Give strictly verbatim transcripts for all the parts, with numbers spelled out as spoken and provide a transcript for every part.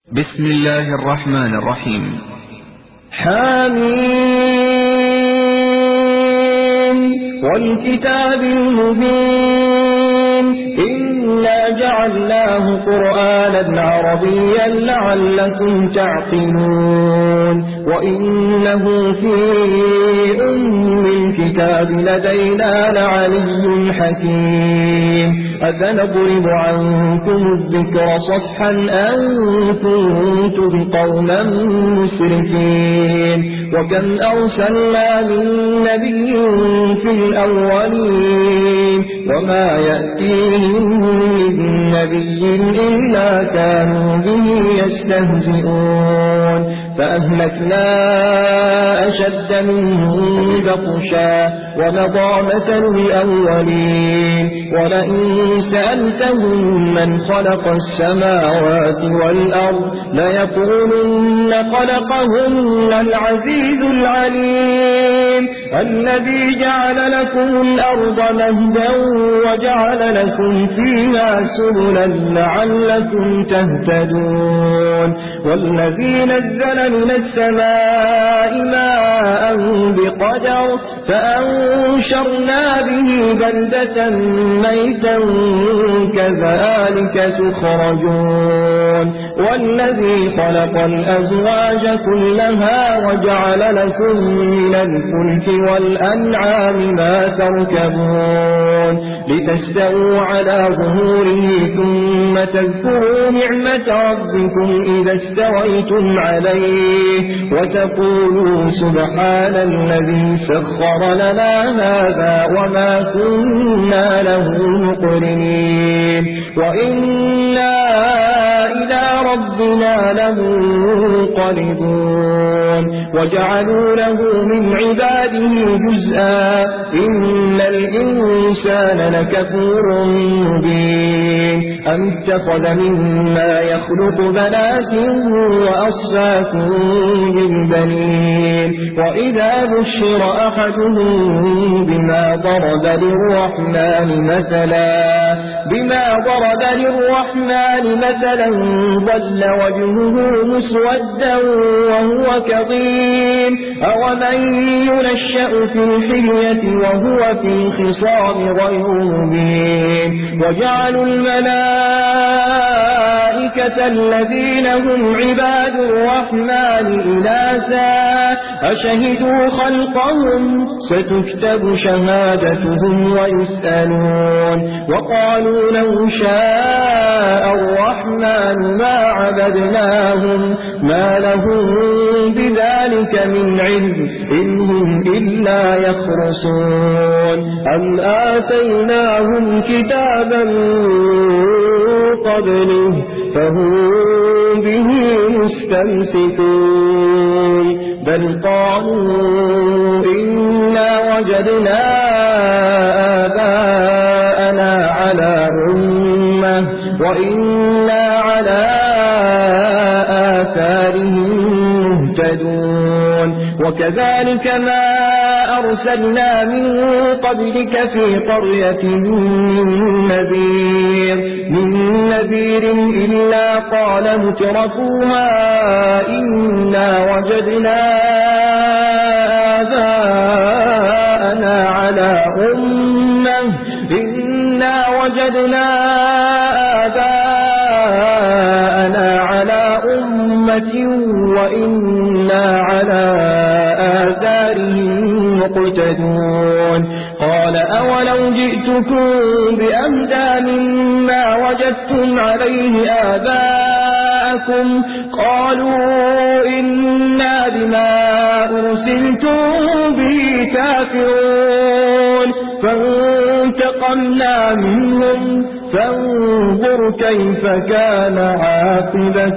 بسم الله الرحمن الرحيم. حميم والكتاب المبين إنا جعلناه قرآنا عربيا لعلكم تعقلون وإنه في أم الكتاب لدينا لعلي حكيم أفنضرب عنكم الذكر صفحا أن كنتم قوما مسرفين وكم أرسلنا من نبي في الأولين وما يأتيهم من نبي إلا كانوا به يستهزئون فأهلكنا أشد منهم بطشا ومضى مثل الأولين ولئن سألتهم من خلق السماوات والأرض ليقولن خلقهن العزيز العليم الذي جعل لكم الأرض مهدا وجعل لكم فيها سبلا لعلكم تهتدون والذي نزل من السماء ماء بقدر فأنشرنا به بلدة ميتا كذلك تخرجون والذي خلق الأزواج كلها وجعل لكم من الفلك والأنعام ما تركبون لتستووا على ظهوره ثم تذكروا نعمة ربكم إذا استويتم عليه وتقولوا سبحان الذي سخر لنا هذا وما كنا له مقرنين وإنا إلى ربنا لمنقلبون وجعلوا له من عباده جزءا إن الإنسان لكفور مبين أم اتخذ مما يخلق بنات وأصفاكم بالبنين وإذا بشر أحدهم بما ضرب للرحمن مثلا بما ضرب للرحمن مثلا ظل وجهه مسودا وهو كظيم أومن ينشأ في الحلية وهو في الخصام غير مبين وجعلوا الملائكة الذين هم عباد الرحمن إناثا أشهدوا خلقهم ستكتب شهادتهم ويسألون وقالوا لو شاء الرحمن ما عبدناهم ما لهم بذلك من علم إن هم إلا يخرصون أم آتيناهم كتابا قبله فهم به مستمسكون بل قالوا إنا وجدنا آباءنا على أمة وإنا على آثارهم مهتدون وكذلك ما أرسلنا من قبلك في قرية من نذير من نذير إلا قال مترفوها إنا وجدنا آباءنا على أمة إنا وجدنا آباءنا على أمة وإنا على آثارهم مقتدون قال أولو جئتكم بأهدى مما وجدتم عليه آباءكم قالوا إنا بما أرسلتم به كافرون فانتقمنا منهم فانظر كيف كان عاقبة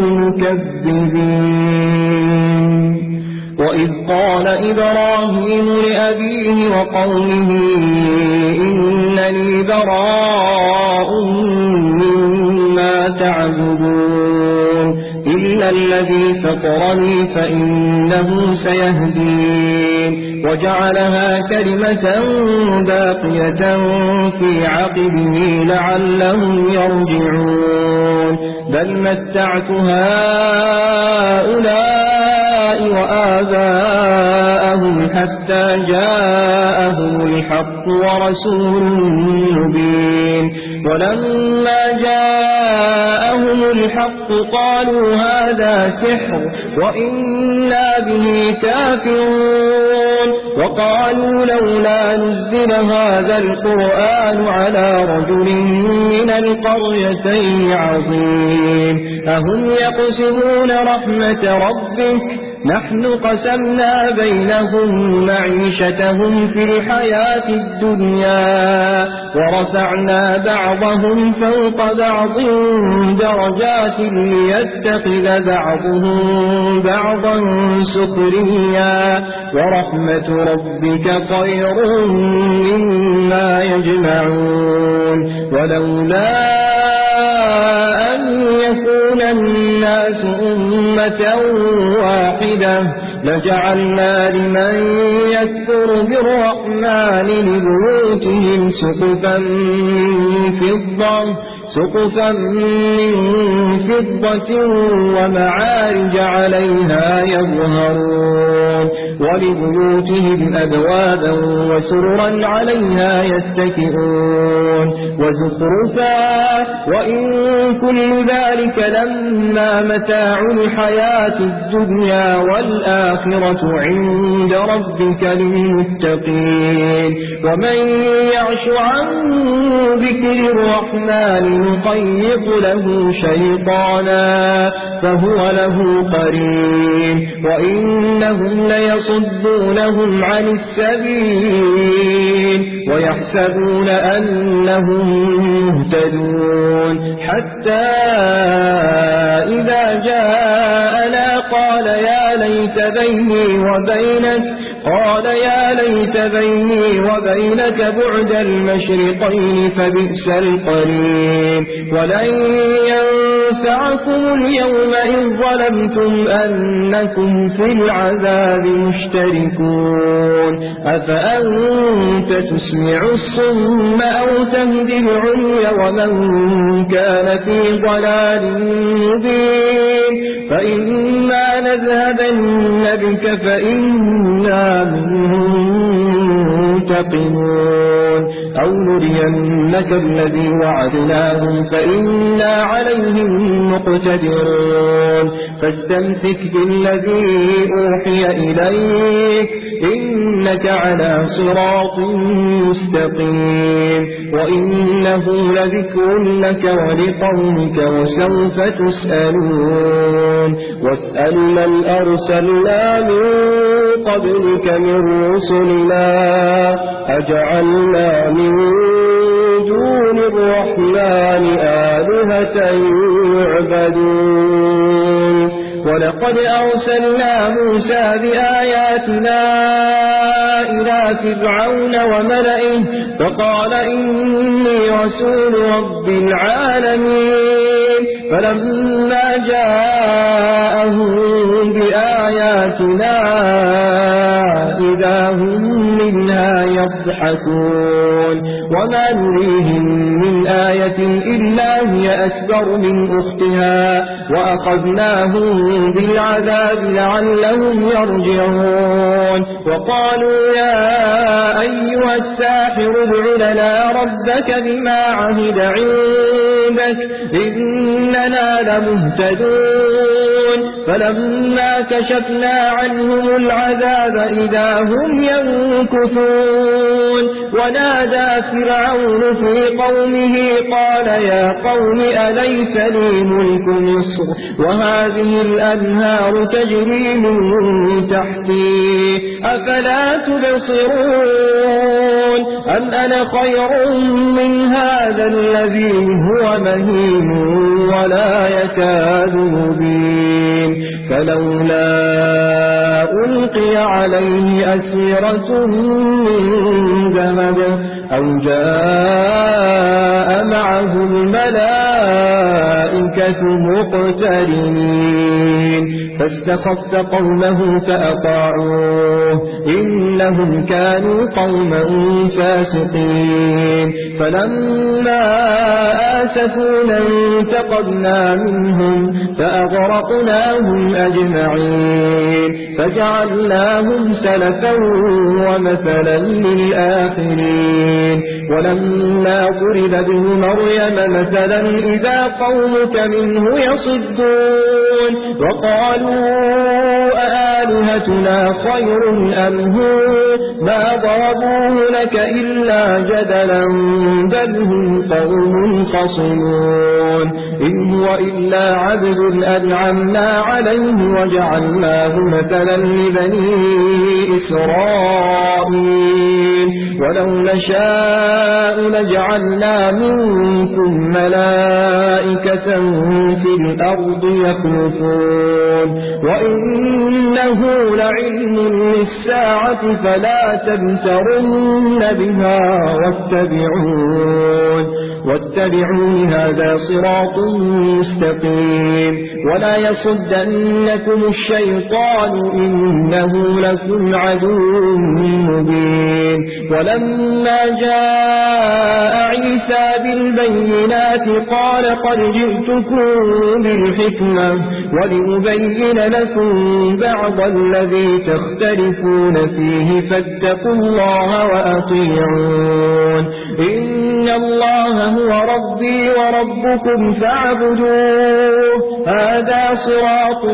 المكذبين وإذ قال إبراهيم لأبيه وقومه إنني براء مما تعبدون إلا الذي فطرني فإنه سيهدين وجعلها كلمة باقية في عقبه لعلهم يرجعون بل متعت هؤلاء وآباءهم حتى جاءهم الحق ورسول مبين ولما جاءهم الحق قالوا هذا سحر وإنا به كافرون وقالوا لولا نزل هذا القرآن على رجل من القريتين عظيم أهم يقسمون رحمة ربك نحن قسمنا بينهم معيشتهم في الحياة الدنيا ورفعنا بعضهم فوق بعض درجات ليتخذ بعضهم بعضا سخريا ورحمة ربك خير مما يجمعون ولولا أن يكون الناس أمة واحدة لجعلنا لمن يكفر بالرحمن لبيوتهم سقفا من فضة سقفا من فضة ومعارج عليها يظهرون ولبيوتهم أبوابا وسررا عليها يتكئون وزخرفا وإن كل ذلك لما متاع الحياة الدنيا والآخرة عند ربك للمتقين ومن يعش عن ذكر الرحمن نقيض له شيطانا فهو له قرين وإنهم ليصدونهم عن السبيل ويحسبون أنهم مهتدون حتى إذا جاءنا قال يا ليت بيني وبينك قال يا ليت بيني وبينك بعد المشرقين فبئس القرين ولن ينفعكم اليوم إذ ظلمتم أنكم في العذاب مشتركون أفأنت تسمع الصم أو تهدي العمي ومن كان في ضلال مبين فإما نذهبن بك فإنا منهم منتقمون أو نرينك الذي وعدناهم فإنا عليهم مقتدرون فاستمسك بالذي أوحي إليك إنك على صراط مستقيم وإنه لذكر لك ولقومك وسوف تسألون واسأل من أرسلنا من قبلك من رسلنا أجعلنا من دون الرحمن آلهة يعبدون ولقد أرسلنا موسى بآياتنا إلى فرعون وملئه فقال إني رسول رب العالمين فلما جاءهم بآياتنا إذا هم منها يضحكون وما نريهم من آية إلا هي أكبر من أختها وأخذناهم بالعذاب لعلهم يرجعون وقالوا يا أيها الساحر ادع لنا ربك بما عهد عندك إننا لمهتدون فلما كشفنا عنهم العذاب إذا هم ينكثون ونادى فرعون في قومه قال يا قوم أليس لي ملك مصر وهذه الأنهار تجري من تحتي أفلا تبصرون أم أنا خير من هذا الذي هو مهين ولا يكاد مبين فلولا ألقي عليه أسيرة من ذهب أو جاء معه الملائكة مقترنين فاستخف قومه فأطاعوه إنهم كانوا قوما فاسقين فلما آسفونا انتقمنا منهم فأغرقناهم أجمعين فجعلناهم سلفا ومثلا للآخرين ولما ضرب ابن مريم مثلا إذا قومك منه يصدون وقالوا أآلهتنا خير أم هو ما ضربوه لك إلا جدلا بل هم قوم خصمون إن هو إلا عبد أنعمنا عليه وجعلناه مثلا لبني إسرائيل ولو نشاء لجعلنا منكم ملائكة في الأرض يخلفون وإنه لعلم للساعة فلا تمترن بها واتبعون واتبعون هذا صراط مستقيم ولا يصدنكم الشيطان إنه لكم عدو مبين ولما جاء عيسى بالبينات قال قد جئتكم بالحكمة ولأبين لكم بعض الذي تختلفون فيه فاتقوا الله وأطيعون إن الله هو ربي وربكم فاعبدوه هذا صراط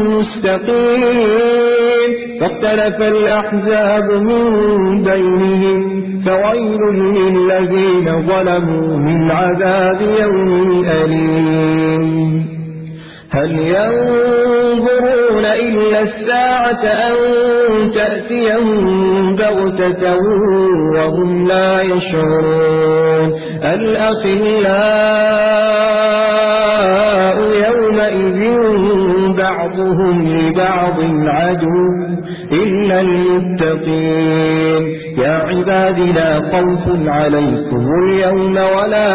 مستقيم فاختلف الأحزاب من بينهم فويل للذين ظلموا من عذاب يوم أليم هل ينظرون إلا الساعة أن تأتيهم بغتة وهم لا يشعرون الأخلاء يومئذ بعضهم لبعض عدو إلا المتقين يا عباد لا خوف عليكم اليوم ولا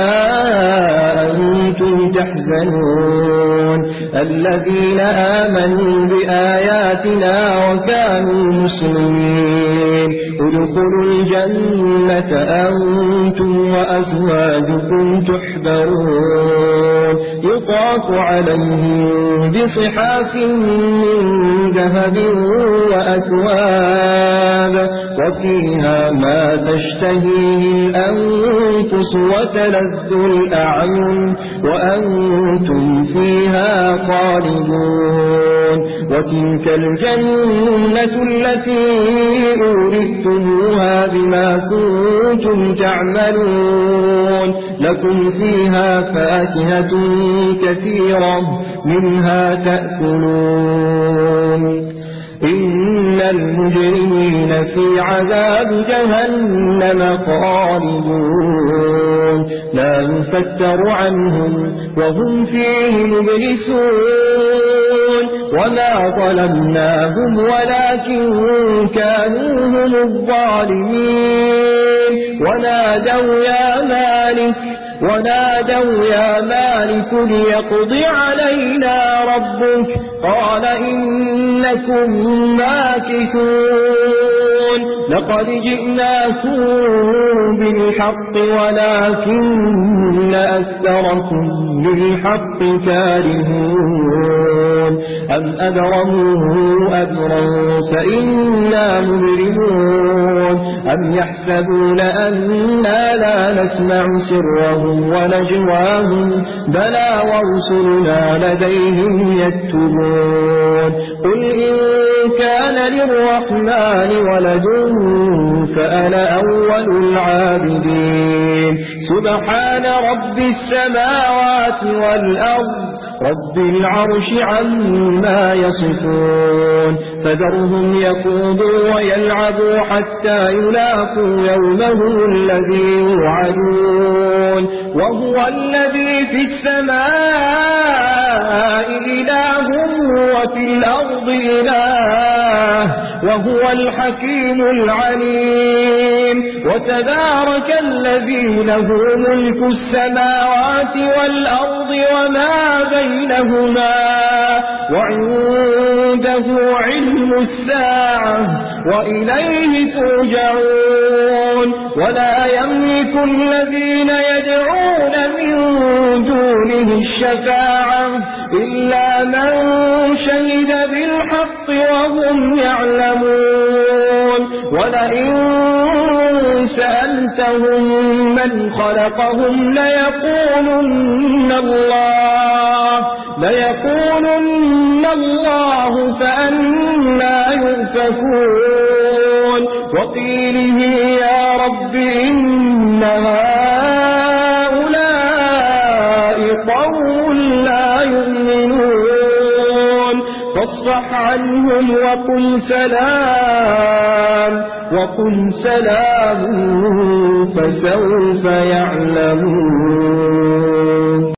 أنتم تحزنون الذين آمنوا بآياتنا وكانوا مسلمين ادخلوا الجنة أنتم وأزواجكم تحبرون يطاف عليهم بصحاف من ذهب وأكواب وفيها ما تشتهيه الأنفس وتلذ الأعين وأنتم فيها خالدون وتلك الجنة التي أورثتموها بما كنتم تعملون لكم فيها فاكهة كثيرة منها تأكلون إن المجرمين في عذاب جهنم خالدون لا يفتر عنهم وهم فيه مبلسون وما ظلمناهم ولكن كانوا هم الظالمين ونادوا يا مالك ونادوا يا مالك ليقض علينا ربك قال إنكم ماكثون لقد جئناكم بالحق ولكن أكثركم للحق كارهون أم أبرموا أمرا فإنا مبرمون أم يحسبون أننا لا نسمع سرهم ونجواهم بلى ورسلنا لديهم يكتبون قل إن كان للرحمن ولد فأنا أول العابدين سبحان رب السماوات والأرض رب العرش عما يصفون فذرهم يخوضوا ويلعبوا حتى يلاقوا يومهم الذي يوعدون وهو الذي في السماء إله وفي الأرض إله وهو الحكيم العليم وتبارك الذي له ملك السماوات والأرض وما بينهما وعنده عنده علم الساعة وإليه ترجعون ولا يملك الذين يدعون من دونه الشفاعة إلا من شهد بالحق وهم يعلمون ولئن سألتهم من خلقهم ليقولن الله ليقولن الله فأنى يؤفكون وقيله يا رب إن هؤلاء قوم لا يؤمنون فاصفح عنهم وقل سلام وقل سلام فسوف يعلمون.